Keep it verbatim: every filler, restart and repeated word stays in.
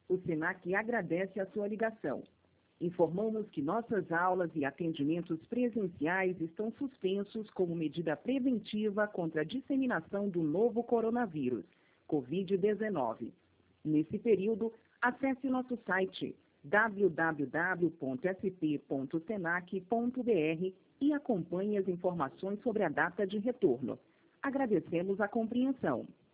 O Senac agradece a sua ligação. Informamos que nossas aulas e atendimentos presenciais estão suspensos como medida preventiva contra a disseminação do novo coronavírus, covid dezenove. Nesse período, acesse nosso site w w w ponto s p ponto senac ponto b r e acompanhe as informações sobre a data de retorno. Agradecemos a compreensão.